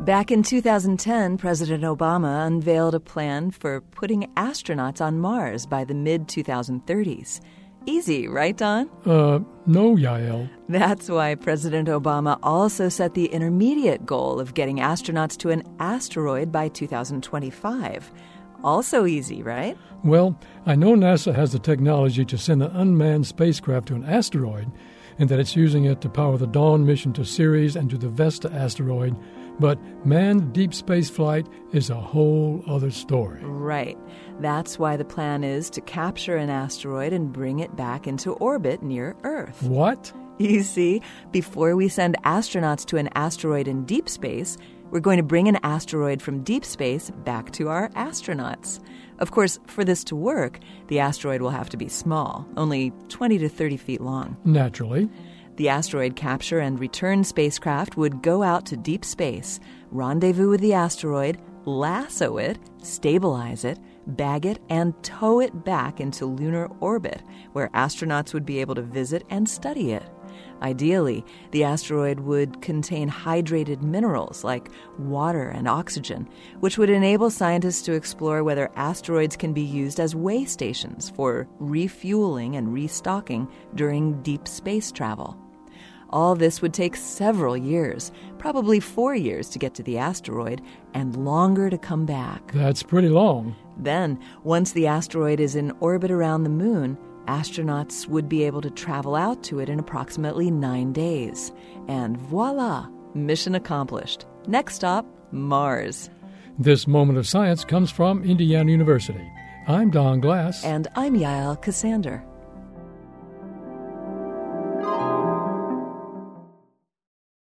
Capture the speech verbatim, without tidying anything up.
Back in two thousand ten, President Obama unveiled a plan for putting astronauts on Mars by the mid twenty thirties. Easy, right, Don? Uh, no, Yael. That's why President Obama also set the intermediate goal of getting astronauts to an asteroid by two thousand twenty-five. Also easy, right? Well, I know NASA has the technology to send an unmanned spacecraft to an asteroid, and that it's using it to power the Dawn mission to Ceres and to the Vesta asteroid, but manned deep space flight is a whole other story. Right. That's why the plan is to capture an asteroid and bring it back into orbit near Earth. What? You see, before we send astronauts to an asteroid in deep space, we're going to bring an asteroid from deep space back to our astronauts. Of course, for this to work, the asteroid will have to be small, only twenty to thirty feet long. Naturally. The asteroid capture and return spacecraft would go out to deep space, rendezvous with the asteroid, lasso it, stabilize it, bag it, and tow it back into lunar orbit, where astronauts would be able to visit and study it. Ideally, the asteroid would contain hydrated minerals like water and oxygen, which would enable scientists to explore whether asteroids can be used as way stations for refueling and restocking during deep space travel. All this would take several years, probably four years to get to the asteroid, and longer to come back. That's pretty long. Then, once the asteroid is in orbit around the moon, astronauts would be able to travel out to it in approximately nine days. And voila, mission accomplished. Next stop, Mars. This moment of science comes from Indiana University. I'm Don Glass. And I'm Yael Cassander.